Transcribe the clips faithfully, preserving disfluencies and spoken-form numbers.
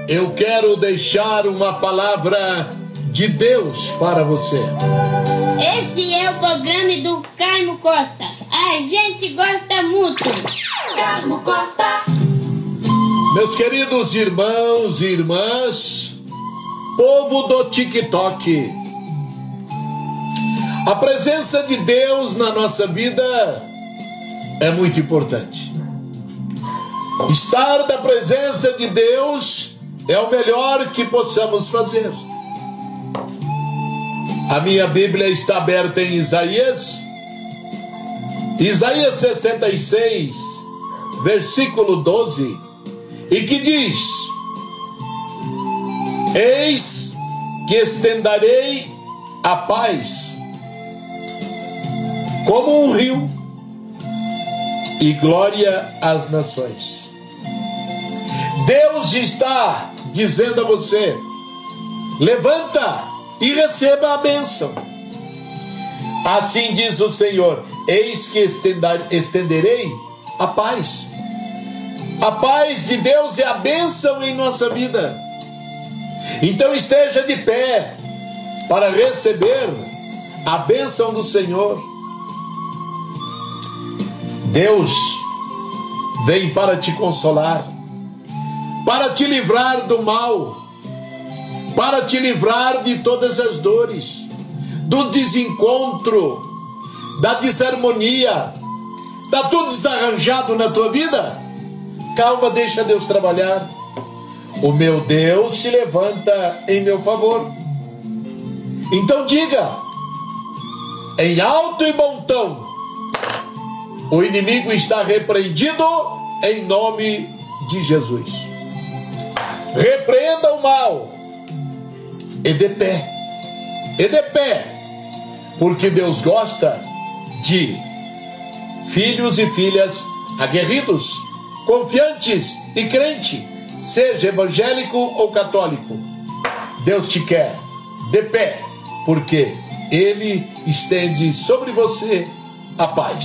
eu quero deixar uma palavra de Deus para você. Esse é o programa do Carmo Costa. A gente gosta muito. Carmo Costa. Meus queridos irmãos e irmãs, povo do TikTok, a presença de Deus na nossa vida é muito importante. Estar na presença de Deus é o melhor que possamos fazer. A minha Bíblia está aberta em Isaías, Isaías sessenta e seis, versículo doze, e que diz: eis que estenderei a paz como um rio e glória às nações. Deus está dizendo a você: levanta e receba a bênção. Assim diz o Senhor: eis que estenderei a paz. A paz de Deus é a bênção em nossa vida. Então esteja de pé para receber a bênção do Senhor. Deus vem para te consolar, para te livrar do mal, para te livrar de todas as dores, do desencontro, da desarmonia. Está tudo desarranjado na tua vida? Calma, deixa Deus trabalhar. O meu Deus se levanta em meu favor. Então diga em alto e bom tom: o inimigo está repreendido em nome de Jesus. Repreenda o mal e de pé, e de pé, porque Deus gosta de filhos e filhas aguerridos, confiantes e crente, seja evangélico ou católico. Deus te quer de pé, porque Ele estende sobre você a paz.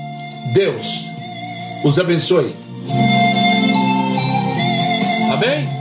Deus os abençoe. Amém?